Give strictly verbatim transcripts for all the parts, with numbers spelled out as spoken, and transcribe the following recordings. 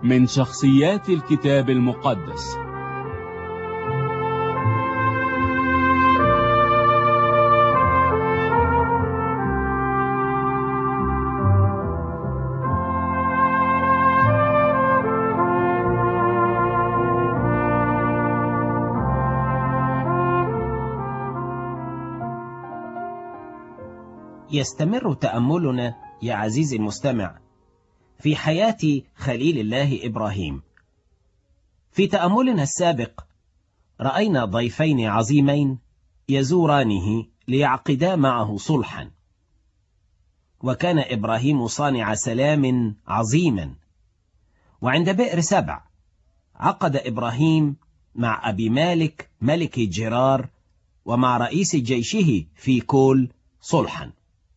من شخصيات الكتاب المقدس. يستمر تأملنا يا عزيزي المستمع في حياة خليل الله إبراهيم. في تأملنا السابق رأينا ضيفين عظيمين يزورانه ليعقدا معه صلحا، وكان إبراهيم صانع سلام عظيما. وعند بئر سبع عقد إبراهيم مع أبي مالك ملك جرار ومع رئيس جيشه فيكول صلحا.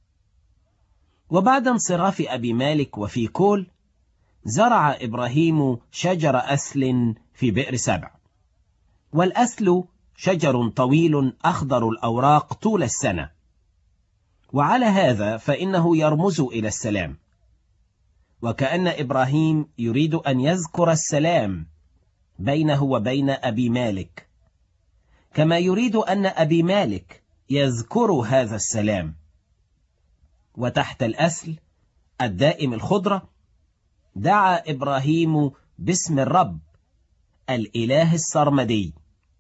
وبعد انصراف أبي مالك وفيكول زرع إبراهيم شجر أسل في بئر سبع، والأسل شجر طويل أخضر الأوراق طول السنة، وعلى هذا فإنه يرمز إلى السلام، وكأن إبراهيم يريد أن يذكر السلام بينه وبين أبي مالك، كما يريد أن أبي مالك يذكر هذا السلام. وتحت الأسل الدائم الخضرة دعا إبراهيم باسم الرب الإله السرمدي.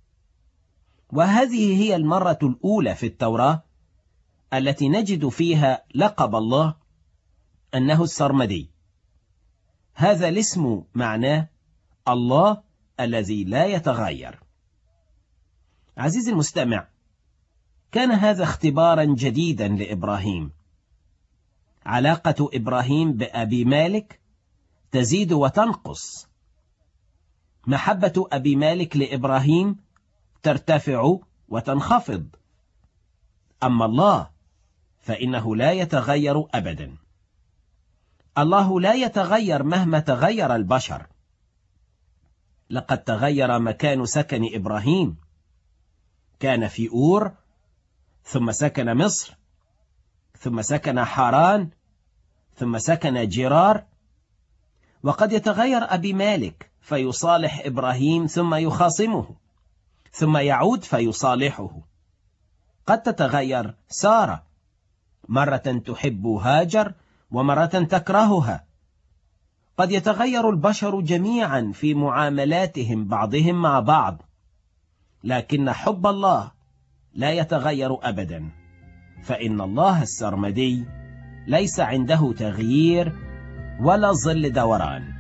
وهذه هي المرة الأولى في التوراة التي نجد فيها لقب الله أنه السرمدي. هذا الاسم معناه الله الذي لا يتغير. عزيزي المستمع، كان هذا اختبارا جديدا لإبراهيم. علاقة إبراهيم بأبي مالك تزيد وتنقص. محبة أبي مالك لإبراهيم ترتفع وتنخفض. أما الله فإنه لا يتغير أبدا. الله لا يتغير مهما تغير البشر. لقد تغير مكان سكن إبراهيم، كان في أور، ثم سكن مصر، ثم سكن حاران، ثم سكن جرار. وقد يتغير أبي مالك فيصالح إبراهيم ثم يخاصمه، ثم يعود فيصالحه. قد تتغير سارة، مرة تحب هاجر ومرة تكرهها. قد يتغير البشر جميعا في معاملاتهم بعضهم مع بعض، لكن حب الله لا يتغير أبدا، فإن الله السرمدي ليس عنده تغيير ولا ظل دوران.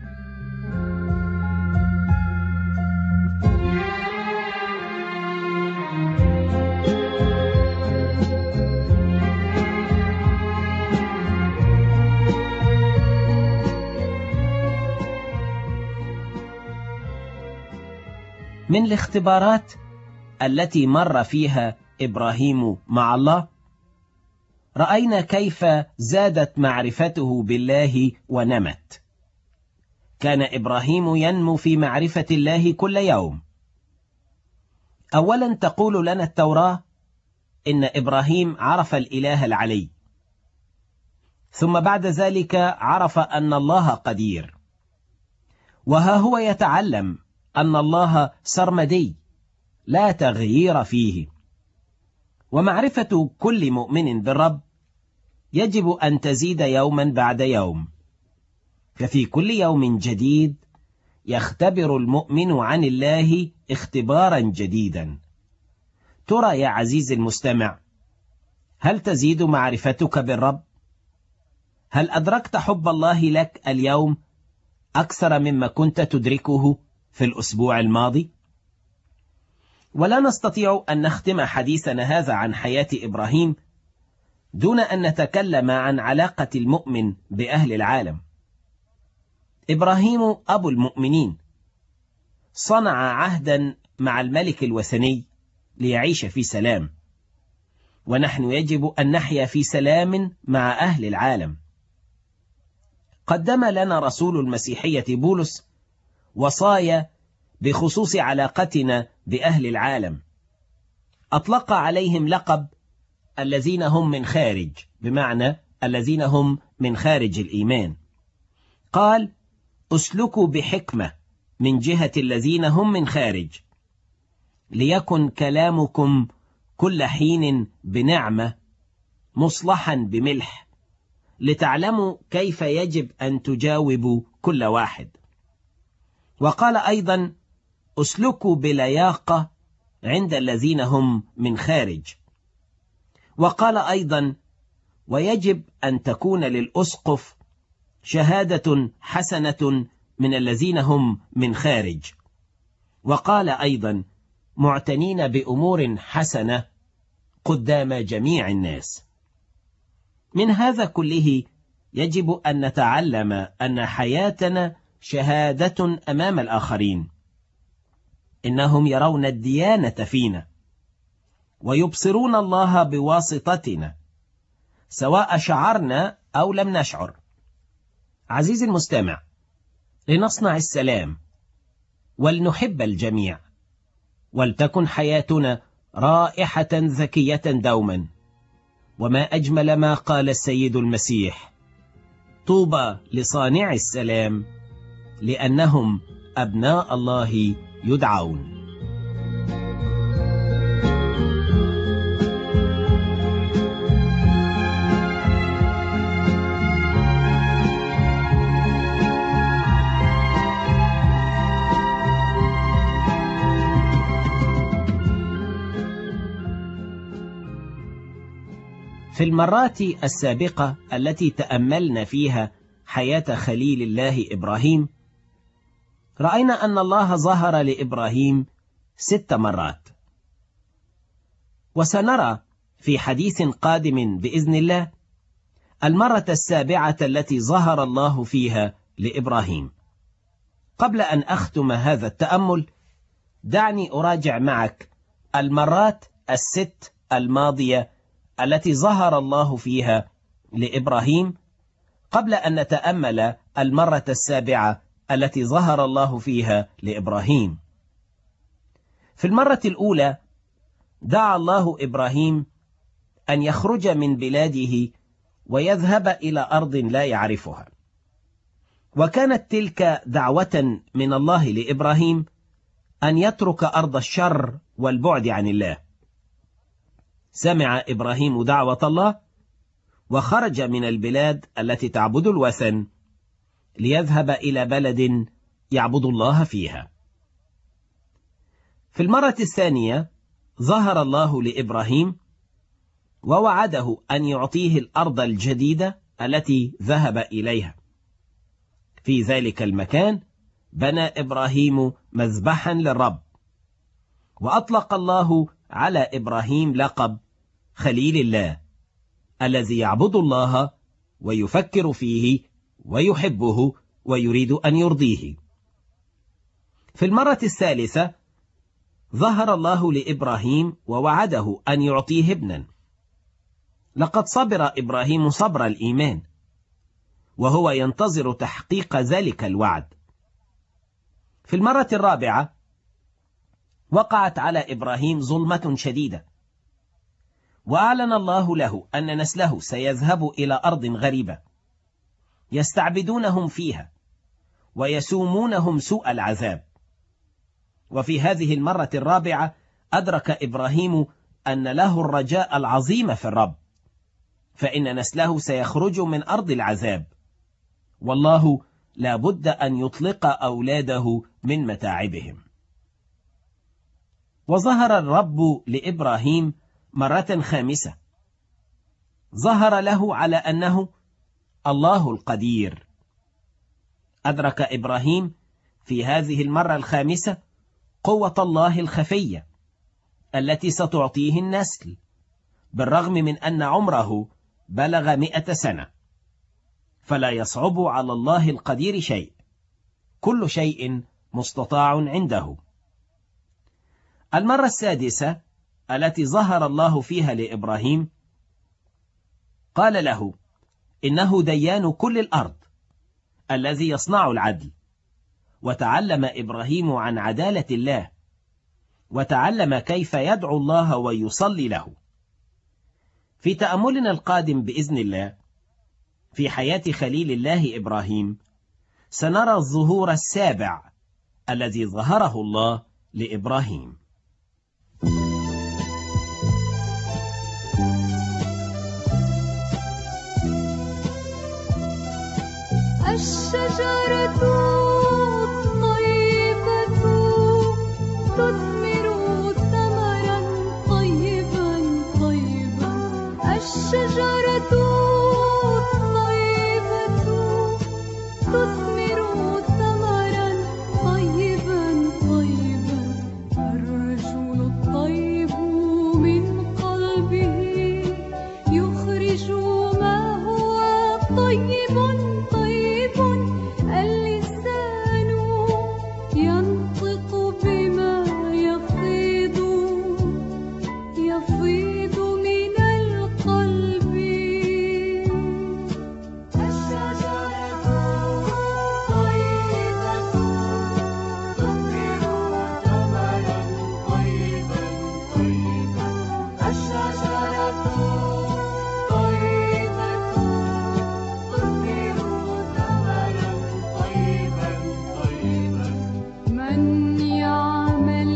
من الاختبارات التي مر فيها إبراهيم مع الله رأينا كيف زادت معرفته بالله ونمت. كان إبراهيم ينمو في معرفة الله كل يوم. أولا تقول لنا التوراة إن إبراهيم عرف الإله العلي، ثم بعد ذلك عرف أن الله قدير، وها هو يتعلم أن الله سرمدي لا تغيير فيه. ومعرفة كل مؤمن بالرب يجب أن تزيد يوما بعد يوم، ففي كل يوم جديد يختبر المؤمن عن الله اختبارا جديدا. ترى يا عزيزي المستمع، هل تزيد معرفتك بالرب؟ هل أدركت حب الله لك اليوم أكثر مما كنت تدركه في الأسبوع الماضي؟ ولا نستطيع أن نختم حديثنا هذا عن حياة إبراهيم دون أن نتكلم عن علاقة المؤمن بأهل العالم. إبراهيم أبو المؤمنين صنع عهدا مع الملك الوثني ليعيش في سلام، ونحن يجب أن نحيا في سلام مع أهل العالم. قدم لنا رسول المسيحية بولس وصايا بخصوص علاقتنا بأهل العالم. أطلق عليهم لقب الذين هم من خارج، بمعنى الذين هم من خارج الإيمان. قال اسلكوا بحكمة من جهة الذين هم من خارج، ليكن كلامكم كل حين بنعمة مصلحا بملح، لتعلموا كيف يجب أن تجاوبوا كل واحد. وقال أيضا: اسلكوا بلياقة عند الذين هم من خارج. وقال أيضا: ويجب أن تكون للأسقف شهادة حسنة من الذين هم من خارج. وقال أيضا: معتنين بأمور حسنة قدام جميع الناس. من هذا كله يجب أن نتعلم أن حياتنا شهادة أمام الآخرين، إنهم يرون الديانة فينا ويبصرون الله بواسطتنا سواء شعرنا أو لم نشعر. عزيزي المستمع، لنصنع السلام ولنحب الجميع، ولتكن حياتنا رائحة زكية دوما. وما أجمل ما قال السيد المسيح: طوبى لصانع السلام لأنهم أبناء الله يدعون. في المرات السابقة التي تأملنا فيها حياة خليل الله إبراهيم، رأينا أن الله ظهر لإبراهيم ست مرات، وسنرى في حديث قادم بإذن الله المرة السابعة التي ظهر الله فيها لإبراهيم. قبل أن أختم هذا التأمل، دعني أراجع معك المرات الست الماضية التي ظهر الله فيها لإبراهيم قبل أن نتأمل المرة السابعة التي ظهر الله فيها لإبراهيم. في المرة الأولى دعا الله إبراهيم أن يخرج من بلاده ويذهب إلى أرض لا يعرفها، وكانت تلك دعوة من الله لإبراهيم أن يترك أرض الشر والبعد عن الله. سمع إبراهيم دعوة الله وخرج من البلاد التي تعبد الوثن ليذهب إلى بلد يعبد الله فيها. في المرة الثانية ظهر الله لإبراهيم ووعده أن يعطيه الأرض الجديدة التي ذهب إليها. في ذلك المكان بنى إبراهيم مذبحا للرب، وأطلق الله على إبراهيم لقب خليل الله، الذي يعبد الله ويفكر فيه ويحبه ويريد أن يرضيه. في المرة الثالثة ظهر الله لإبراهيم ووعده أن يعطيه ابنا. لقد صبر إبراهيم صبر الإيمان، وهو ينتظر تحقيق ذلك الوعد. في المرة الرابعة وقعت على إبراهيم ظلمة شديدة، وأعلن الله له أن نسله سيذهب إلى أرض غريبة يستعبدونهم فيها ويسومونهم سوء العذاب. وفي هذه المرة الرابعة أدرك إبراهيم أن له الرجاء العظيم في الرب، فإن نسله سيخرج من أرض العذاب، والله لا بد أن يطلق أولاده من متاعبهم. وظهر الرب لإبراهيم مرة خامسة، ظهر له على أنه الله القدير. أدرك إبراهيم في هذه المرة الخامسة قوة الله الخفية التي ستعطيه النسل، بالرغم من أن عمره بلغ مئة سنة. فلا يصعب على الله القدير شيء، كل شيء مستطاع عنده. المرة السادسة التي ظهر الله فيها لإبراهيم قال له إنه ديان كل الأرض الذي يصنع العدل. وتعلم إبراهيم عن عدالة الله، وتعلم كيف يدعو الله ويصلي له. في تأملنا القادم بإذن الله في حياة خليل الله إبراهيم سنرى الظهور السابع الذي ظهره الله لإبراهيم. الشجرة الطيبة تثمر ثمرا طيبا طيبا. الشجرة الطيبة تثمر ثمرا طيبا طيبا. الرجل الطيب من قلبه يخرج ما هو طيب طيب. اللسان ينطق بما يفيض يفيض من القلب. الشجرة طيبة تثمر ثمرا طيبا طيبا. الشجرة طيبة تثمر ثمرا طيبا طيبا. من يعمل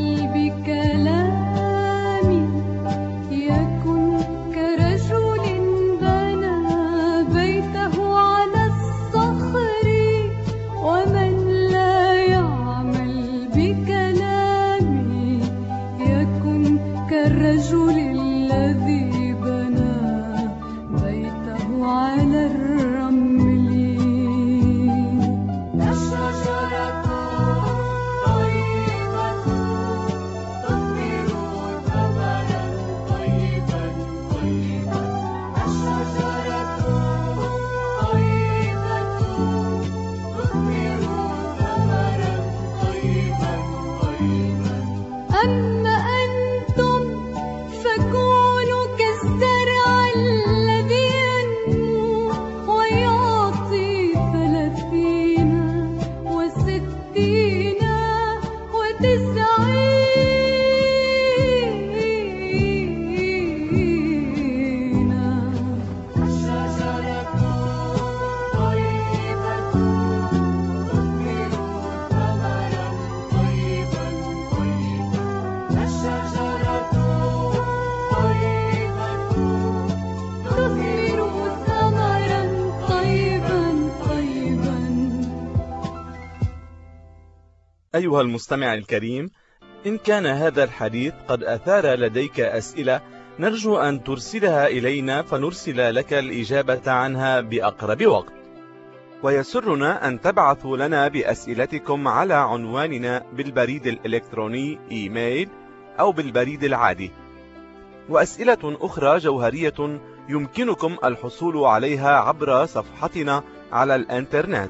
بكلامي يكن كرجل بنى بيته على الصخر. ومن لا يعمل بكلامي يكن كالرجل الذي بنى بيته على الرمل. الشجرة طيبة تثمر ثمرا طيبا طيبا. الشجرة طيبة تثمر ثمرا طيبا طيبا. أما أنتم فكونوا كالزرع الذي ينمو ويعطي ثلاثين وستين وتسعين. الشجرة طيبة تثمر ثمرا طيبا طيبا. الشجرة طيبة تثمر ثمرا طيبا طيبا. أيها المستمع الكريم، إن كان هذا الحديث قد أثار لديك أسئلة نرجو أن ترسلها إلينا فنرسل لك الإجابة عنها بأقرب وقت. ويسرنا أن تبعثوا لنا بأسئلتكم على عنواننا بالبريد الإلكتروني إيميل أو بالبريد العادي. وأسئلة أخرى جوهرية يمكنكم الحصول عليها عبر صفحتنا على الإنترنت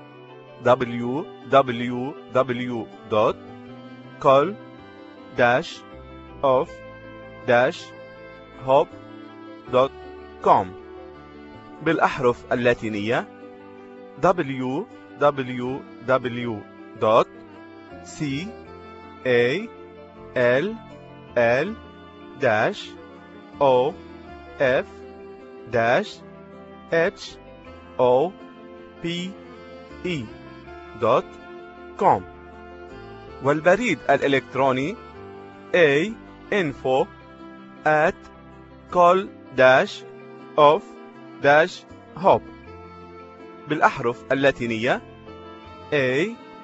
دبليو دبليو دبليو دوت كول داش أوف داش هوب دوت كوم بالأحرف اللاتينية دبليو دبليو دبليو دوت سي إيه إل إل داش أو إف داش إتش أو بي إي دوت كوم. والبريد الإلكتروني A info at call dash of dash hop بالأحرف اللاتينية A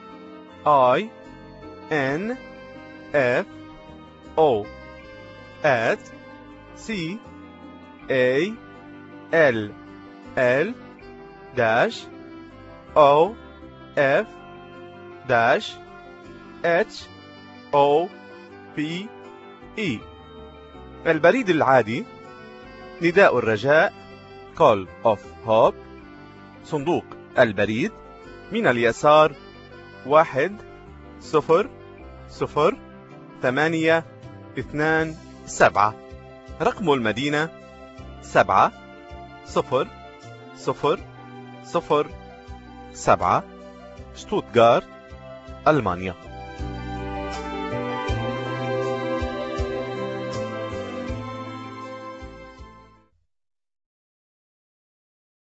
I N F O at C A L L dash O F dash H O P E. البريد العادي نداء الرجاء Call of Hope، صندوق البريد من اليسار واحد صفر صفر ثمانية اثنان سبعة. رقم المدينة سبعة صفر صفر صفر سبعة، شتوتغارت، ألمانيا.